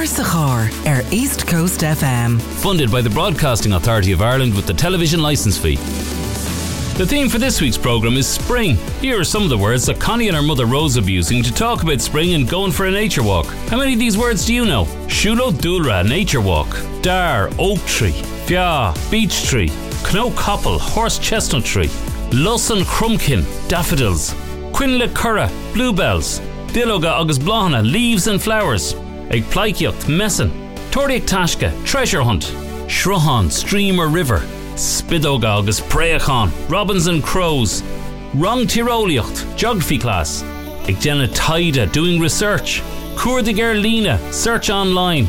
Clár sa Char, East Coast FM. Funded by the Broadcasting Authority of Ireland with the television licence fee. The theme for this week's programme is spring. Here are some of the words that Connie and her mother Rose will be using to talk about spring and going for a nature walk. How many of these words do you know? Shúlo Dúlra, nature walk. Dar, oak tree. Fia, beech tree. Cnow Coppel, horse chestnut tree. Lussan Crumpkin, daffodils. Quinle Curra, bluebells. Diloga agus Blahana, leaves and flowers. Ag Plaikiocht, messin. Tordiak Tashka, treasure hunt. Shruhan, stream or river. Spidoga agus Preachan, robins and crows. Rong Tiroliocht, geography class. Ag Jenna Taida, doing research. Cúr de Gerlina, search online.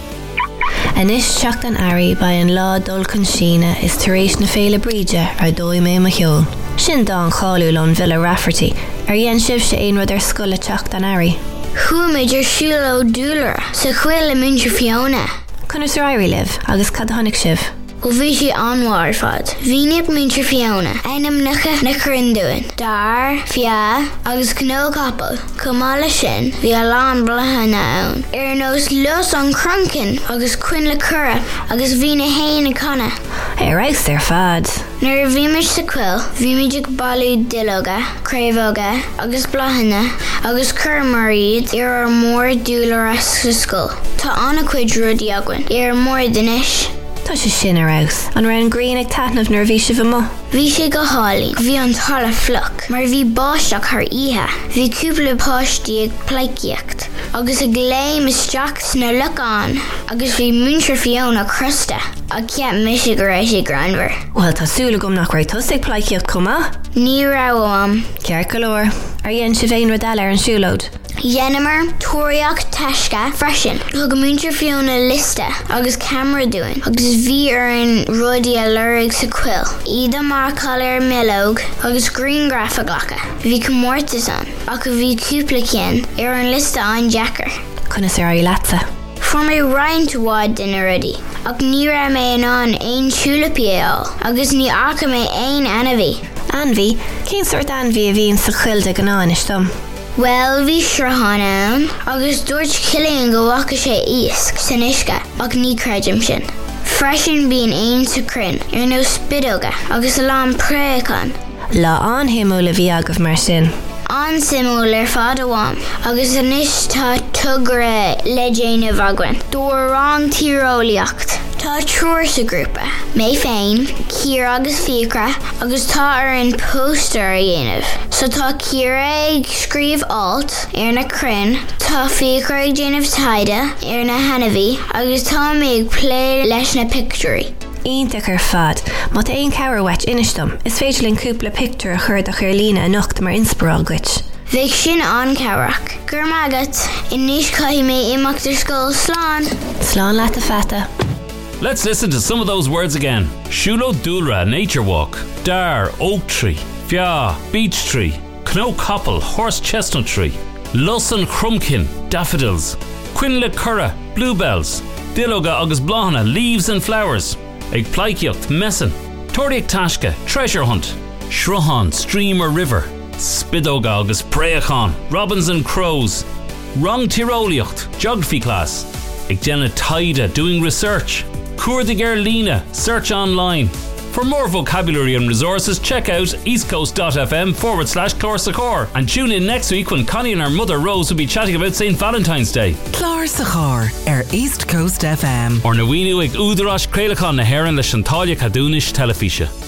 Anis seach an Ari by an lá dulcan sína is taréis na féile bríide ar dói mé machiol. Sin dá an cháú lón Villa Rafferty, ar dhéan sibh sé aon rud ar scoile teach an Ari. Chuaimid ar Shúlo Dúlra sa chuile Mintre Fiona. Cunas ar Ari live, agus cad tháinig sibh. Ó bhí sé anmhar fad. Bhíneap Mintre Fiona, einam nucha na crindúin. Dar, fia, agus Cnow Coppel. Cumála sin, bhí a lán blahana ann. Ar nós Lus an Crunkin, agus Quinle Curra, agus bhí na hain a conna. Ar raus ar fad. Nuair a bhíimiid sa cuil, bhíimiid ag bailú Diloga, Craibóga, agus blahana, agus Curmaríd ar mór dúlar sa scol. Tá anna cuid rudí aghain, ar mór dinis. Tá sé sin ar raus. An raibh an grín ag taitnamh nuair bhí sé bh mo. Bhí sé go hálaí, bhí an thala fluc, mar bhí báisteach th ihe. Bhí cúpla páistí ag plaicíocht, agus ag léim isteach sna lucán, agus bhí Mintre Fiona crusta, a ceap miise go raibh sé granmhar. Well, tásúla gom nach raibh tos ag plaicíocht cuma. Ní rám. Cear go leor. Ar dhéan si bhéin rodal ar an siúlód. Dhéanamar, tóireach taisce freisin. Thug Mintre Fiona lista agus camera doing, agus bhí ar an rudí a lurig sa cuil. Iad mar colour millóg agus green graphic lacha. Bhí comórtas an, ach bhí cúpla cin ar an lista an Jacker. Cunas ar Ari latsa. For mé rain to wad din rudí, ach ní ra mé an ein siúlapi eol, agus ní acha mé ein anahí. Anhí? Cén sort anhí a bhíon sa chuilde gnáin istom? Well, bhí srahan ann, agus dúirt cilíonn go bhacha sé ísc san isce, ach ní creidim sin. Freisin bíon aon sa crin, ar nó Spidoga, agus lán Preachan. Lá an himúla bhí agah mar sin. An simúil ar fad amháin, agus anis tá tugra le déanamh aghain. Dúir rang tíreolaíocht. Tá trúir sa grúpa, mé féin, Ciara agus Fiacra, agus tá ar an póster a dhéanamh. So tá Ciara ag scríomh alt ar na crin, tá Fiacra ag déanamh taide ar na hanahí, agus tá mé ag plé leis na picturí. Ionach ar fad, má tá aon cabhar weit inistom, is féidir linn cúpla picture a chuir a chuirlína a nocht mar inspiráil goit. Bheidh sin an cabhraach. Gur magat, inis caithí mé imachtar scoil slán. Slán leat a feta. Let's listen to some of those words again. Shúlo Dúlra, nature walk. Dar, oak tree. Fia, beech tree. Cnow Coppel, horse chestnut tree. Lussan Crumpkin, daffodils. Quinle Curra, bluebells. Diloga agus Blahana, leaves and flowers. Ag Plaikiocht, messin. Tordiak Tashka, treasure hunt. Shruhan, stream or river. Spidoga agus Preachan, robins and crows. Rong Tiroliocht, geography class. Ag Jenna Taida, doing research. Cúr de Gerlina, search online. For more vocabulary and resources, check out eastcoast.fm/Clár sa Char and tune in next week when Connie and her mother Rose will be chatting about St. Valentine's Day. Clár sa Char, East Coast FM. Or na winu ag údarás Crealachan na Heran le Chantalia Cadúnis Telefíse.